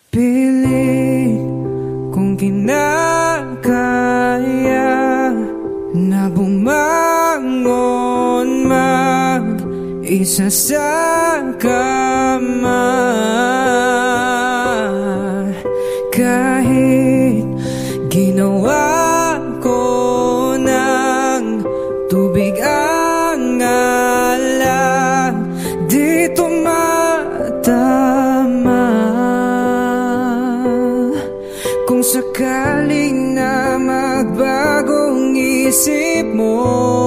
Pilit kong kinakaya na bumangon mag-isa sa kama, kahit ginawa ko ng tubig ang alak, di tumatama. Kung sakaling na magbagong isip mo,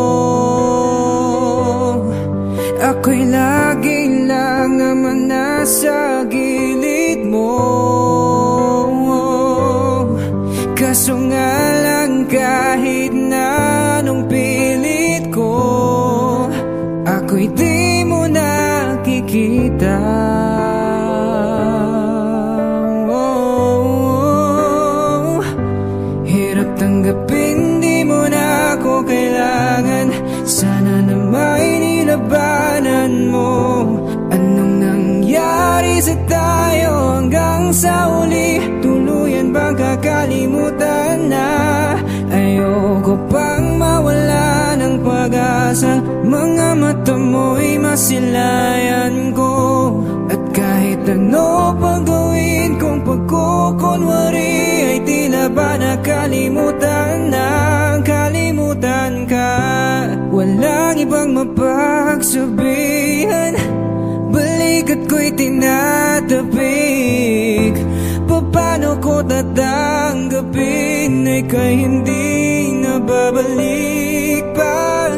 ako'y lagi lang naman nasa gilid mo. Kaso nga lang kahit na anong pilit ko, ako'y di mo nakikita. Hirap tanggapin, di mo na ako kailangan. Sana na may nilabanan mo. Anong nangyari sa tayo hanggang sa uli? Tuluyan bang kakalimutan na? Ayoko pang mawala ng pag-asa. Mga mata mo'y masilayan ko. At kahit ano pang gawin kong pagkukunwari, ay tila ba nakalimutan na? Kalimutan ka, walang ibang mapagsabihan. Balikat ko'y tinatapik. Paano ko tatanggapin ay kay hindi nababalik? Pag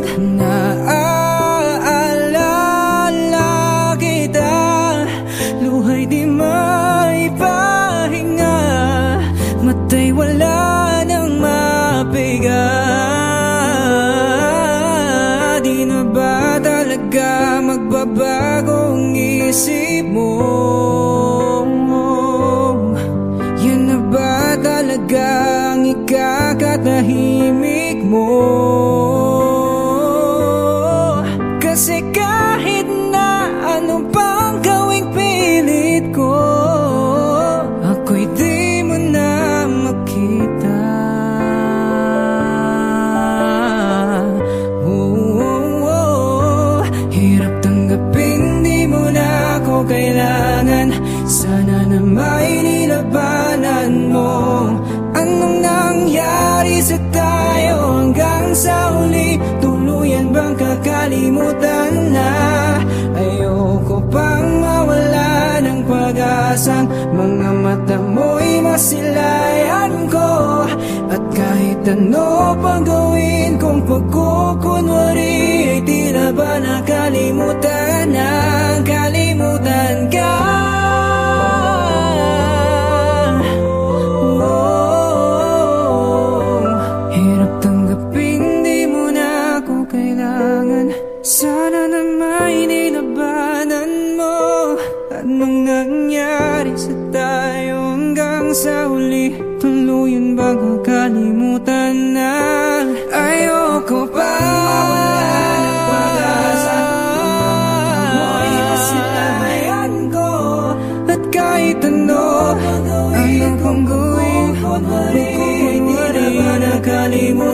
naaalala kita, luhay di maipahinga, matay wala nang mapiga. Di na ba talaga magbabago ang isip mo? Yan na ba talaga ang ikakatahimik mo? Kasi kahit na ano pang gawing pilit ko, ako'y di mo na makita. Hirap tanggapin, di mo na ako kailangan. Sana na may nilabanan mo. Anong nangyari sa tayo hanggang sa uli? Tuluyan bang kakalimutan na? Ayoko pang mawala ng pag-asang mga mata mo'y masilayan ko. At kahit ano pang gawin kong pagkukunwari, ay tila ba nakalimutan na? Kalimutan ka. Sana na may nilabanan mo. Anong nangyari sa tayo hanggang sa huli? Tuluyan bang kakalimutan na? Ayoko pa mawala ng pag-asa. Mo'y masilayan ko. At kahit ano kong gawin, hindi na ba nakalimutan?